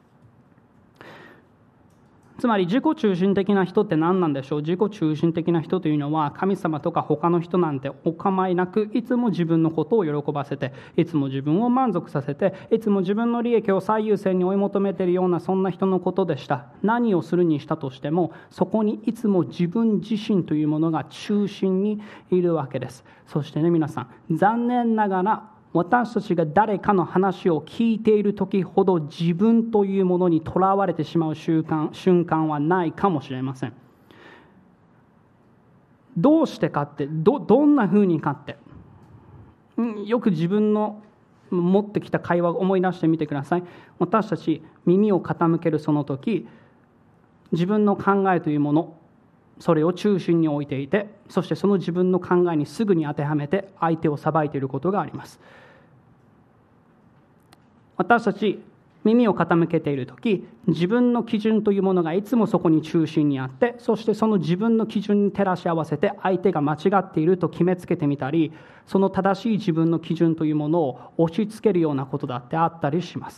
つまり自己中心的な人って何なんでしょう？自己中心的な人というのは、神様とか他の人なんてお構いなく、いつも自分のことを喜ばせて、いつも自分を満足させて、いつも自分の利益を最優先に追い求めているような、そんな人のことでした。何をするにしたとしても、そこにいつも自分自身というものが中心にいるわけです。そしてね、皆さん、残念ながら私たちが誰かの話を聞いている時ほど自分というものにとらわれてしまう瞬間はないかもしれません。どうしてかって、どんな風にかって、よく自分の持ってきた会話を思い出してみてください。私たち耳を傾けるその時、自分の考えというもの、それを中心に置いていて、そしてその自分の考えにすぐに当てはめて相手を裁いていることがあります。私たち耳を傾けているとき、自分の基準というものがいつもそこに中心にあって、そしてその自分の基準に照らし合わせて相手が間違っていると決めつけてみたり、その正しい自分の基準というものを押し付けるようなことだってあったりします。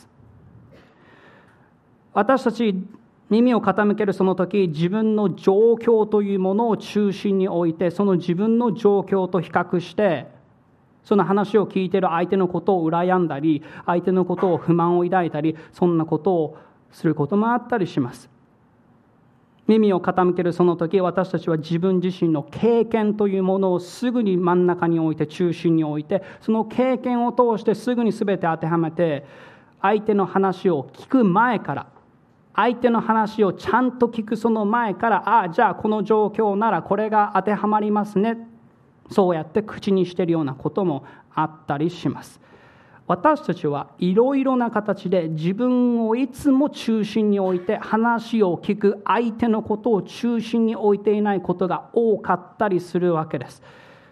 私たち耳を傾けるその時、自分の状況というものを中心に置いて、その自分の状況と比較して、その話を聞いている相手のことを羨んだり、相手のことを不満を抱いたり、そんなことをすることもあったりします。耳を傾けるその時、私たちは自分自身の経験というものをすぐに真ん中に置いて、中心に置いて、その経験を通してすぐに全て当てはめて、相手の話を聞く前から、相手の話をちゃんと聞くその前から、じゃあこの状況ならこれが当てはまりますね、そうやって口にしているようなこともあったりします。私たちはいろいろな形で自分をいつも中心に置いて、話を聞く相手のことを中心に置いていないことが多かったりするわけです。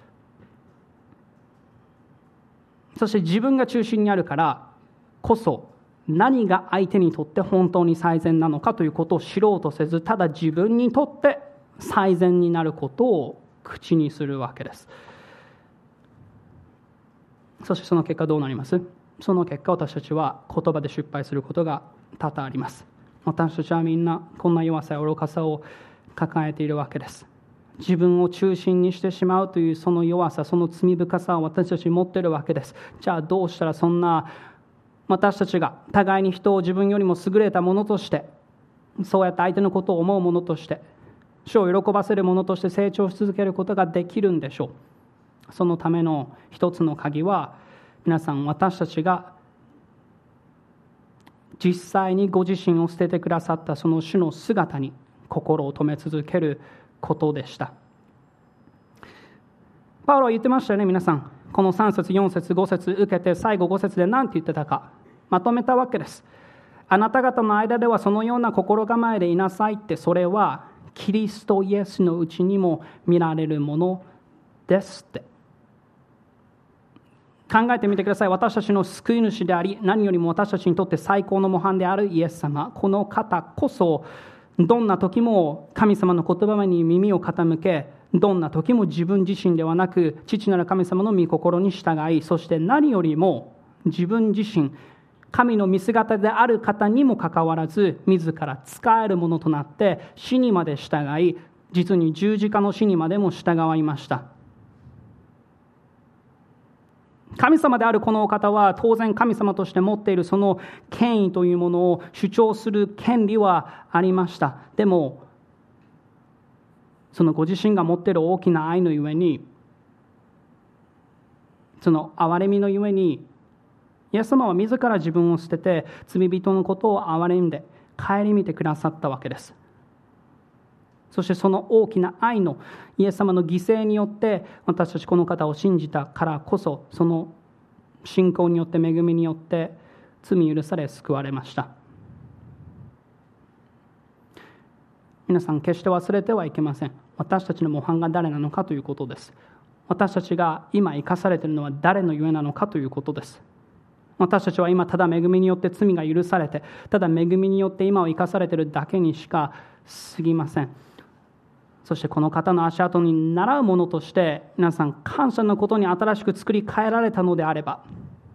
そして自分が中心にあるからこそ、何が相手にとって本当に最善なのかということを知ろうとせず、ただ自分にとって最善になることを口にするわけです。そしてその結果どうなります？その結果、私たちは言葉で失敗することが多々あります。私たちはみんなこんな弱さや愚かさを抱えているわけです。自分を中心にしてしまうというその弱さ、その罪深さを私たち持っているわけです。じゃあどうしたらそんな私たちが互いに人を自分よりも優れたものとして、そうやって相手のことを思うものとして、主を喜ばせるものとして成長し続けることができるんでしょう。そのための一つの鍵は、皆さん、私たちが実際にご自身を捨ててくださったその主の姿に心を留め続けることでした。パウロは言ってましたよね。皆さん、この3節4節5節受けて、最後5節で何て言ってたかまとめたわけです。あなた方の間ではそのような心構えでいなさいって、それはキリストイエスのうちにも見られるものですって。考えてみてください。私たちの救い主であり、何よりも私たちにとって最高の模範であるイエス様、この方こそどんな時も神様の言葉に耳を傾け、どんな時も自分自身ではなく父なる神様の御心に従い、そして何よりも自分自身、神の御姿である方にもかかわらず、自ら仕えるものとなって死にまで従い、実に十字架の死にまでも従いました。神様であるこのお方は、当然神様として持っているその権威というものを主張する権利はありました。でもそのご自身が持っている大きな愛のゆえに、その憐れみのゆえに、イエス様は自ら自分を捨てて罪人のことを憐れんで顧みてくださったわけです。そしてその大きな愛のイエス様の犠牲によって、私たちこの方を信じたからこそ、その信仰によって恵みによって罪許され救われました。皆さん、決して忘れてはいけません。私たちの模範が誰なのかということです。私たちが今生かされているのは誰のゆえなのかということです。私たちは今ただ恵みによって罪が許されて、ただ恵みによって今を生かされているだけにしか過ぎません。そしてこの方の足跡に倣うものとして、皆さん、感謝のことに新しく作り変えられたのであれば、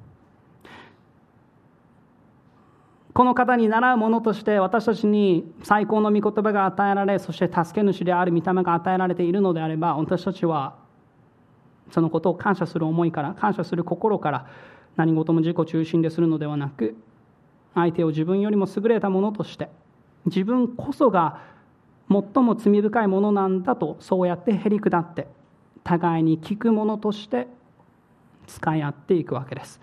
この方に倣うものとして私たちに最高の御言葉が与えられ、そして助け主である御霊が与えられているのであれば、私たちはそのことを感謝する思いから、感謝する心から何事も自己中心でするのではなく、相手を自分よりも優れたものとして、自分こそが最も罪深いものなんだと、そうやってへり下って互いに聞くものとして使い合っていくわけです。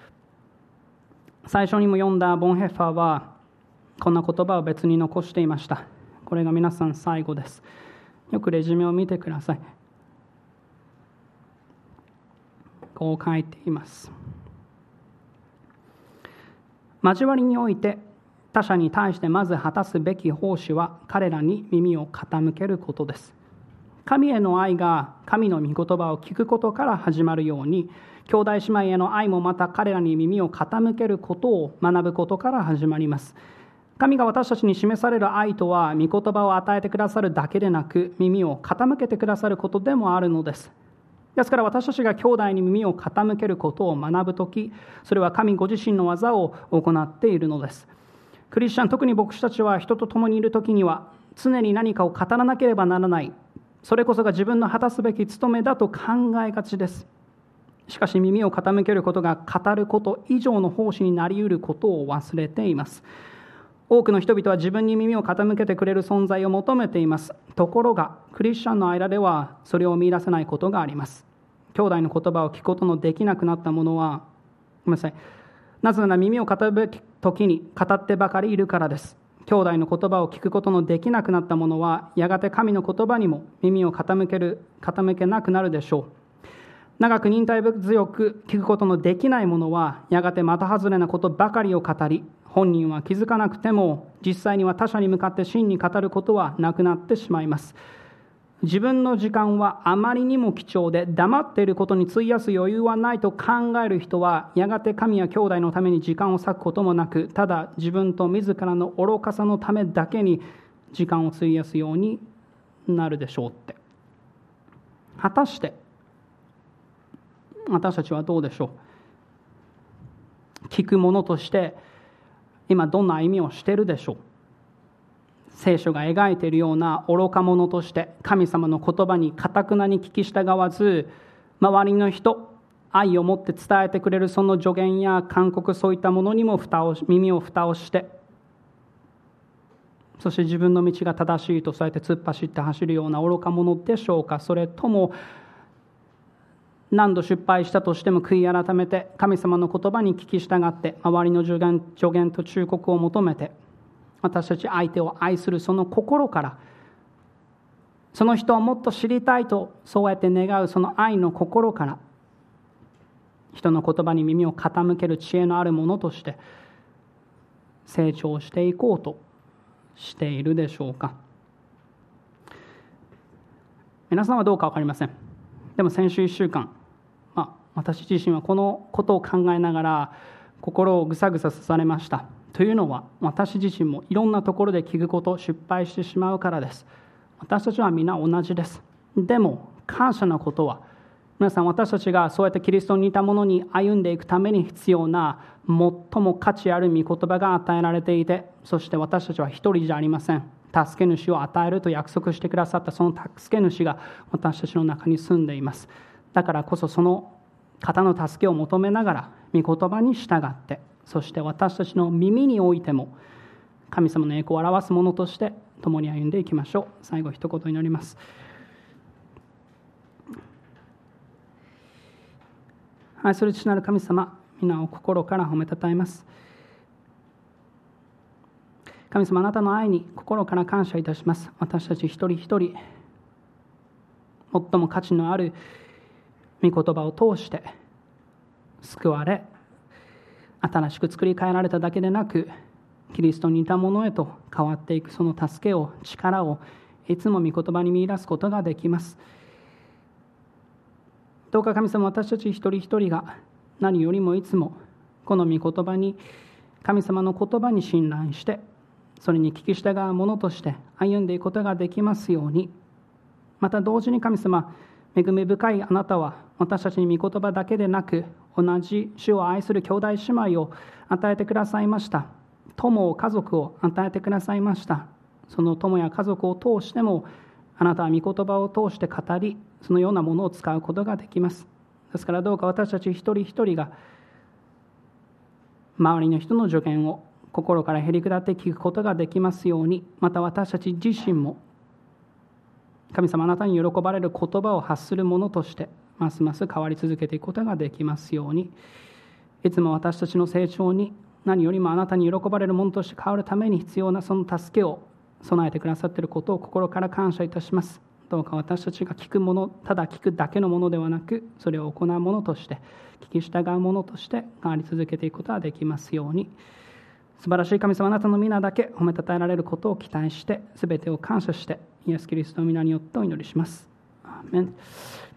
最初にも読んだボンヘッファーはこんな言葉を別に残していました。これが皆さん最後です。よくレジュメを見てください。こう書いています。交わりにおいて他者に対してまず果たすべき奉仕は、彼らに耳を傾けることです。神への愛が神の御言葉を聞くことから始まるように、兄弟姉妹への愛もまた彼らに耳を傾けることを学ぶことから始まります。神が私たちに示される愛とは、御言葉を与えてくださるだけでなく、耳を傾けてくださることでもあるのです。ですから私たちが兄弟に耳を傾けることを学ぶとき、それは神ご自身の技を行っているのです。クリスチャン、特に牧師たちは人と共にいるときには常に何かを語らなければならない、それこそが自分の果たすべき務めだと考えがちです。しかし耳を傾けることが語ること以上の奉仕になり得ることを忘れています。多くの人々は自分に耳を傾けてくれる存在を求めています。ところがクリスチャンの間ではそれを見出せないことがあります。兄弟の言葉を聞くことのできなくなった者は、ごめんなさい、なぜなら耳を傾けるときに語ってばかりいるからです。兄弟の言葉を聞くことのできなくなった者は、やがて神の言葉にも耳を傾けなくなるでしょう。長く忍耐強く聞くことのできない者は、やがて的外れなことばかりを語り、本人は気づかなくても実際には他者に向かって真に語ることはなくなってしまいます。自分の時間はあまりにも貴重で、黙っていることに費やす余裕はないと考える人は、やがて神や兄弟のために時間を割くこともなく、ただ自分と自らの愚かさのためだけに時間を費やすようになるでしょうって。果たして私たちはどうでしょう。聞く者として今どんな歩みをしているでしょう。聖書が描いているような愚か者として神様の言葉に堅に聞き従わず、周りの人、愛を持って伝えてくれるその助言や勧告、そういったものにも耳を蓋をして、そして自分の道が正しいとそうやって突っ走って走るような愚か者でしょうか。それとも何度失敗したとしても悔い改めて神様の言葉に聞き従って周りの助言と忠告を求めて、私たち相手を愛するその心から、その人をもっと知りたいとそうやって願うその愛の心から、人の言葉に耳を傾ける知恵のあるものとして成長していこうとしているでしょうか。皆さんはどうか分かりません。でも先週1週間、私自身はこのことを考えながら心をぐさぐさされました。というのは、私自身もいろんなところで聞くことを失敗してしまうからです。私たちは皆同じです。でも感謝なことは、皆さん、私たちがそうやってキリストに似たものに歩んでいくために必要な最も価値ある御言葉が与えられていて、そして私たちは一人じゃありません。助け主を与えると約束してくださったその助け主が私たちの中に住んでいます。だからこそその方の助けを求めながら御言葉に従って、そして私たちの耳においても神様の栄光を表すものとして共に歩んでいきましょう。最後一言祈ります。愛する父なる神様、皆を心から褒めたたえます。神様、あなたの愛に心から感謝いたします。私たち一人一人、最も価値のある御言葉を通して救われ、新しく作り変えられただけでなく、キリストに似たものへと変わっていくその助けを、力をいつも御言葉に見出すことができます。どうか神様、私たち一人一人が何よりもいつもこの御言葉に、神様の言葉に信頼して、それに聞き従うものとして歩んでいくことができますように。また同時に神様、恵み深いあなたは私たちに御言葉だけでなく、同じ主を愛する兄弟姉妹を与えてくださいました。友、家族を与えてくださいました。その友や家族を通しても、あなたは御言葉を通して語り、そのようなものを使うことができます。ですからどうか私たち一人一人が周りの人の助言を心からへり下って聞くことができますように。また私たち自身も神様、あなたに喜ばれる言葉を発するものとしてますます変わり続けていくことができますように。いつも私たちの成長に、何よりもあなたに喜ばれるものとして変わるために必要なその助けを備えてくださっていることを心から感謝いたします。どうか私たちが聞くもの、ただ聞くだけのものではなく、それを行うものとして、聞き従うものとして変わり続けていくことができますように。素晴らしい神様、あなたの皆だけ褒めたたえられることを期待して、すべてを感謝して、イエス・キリストの皆によってお祈りします。アーメン。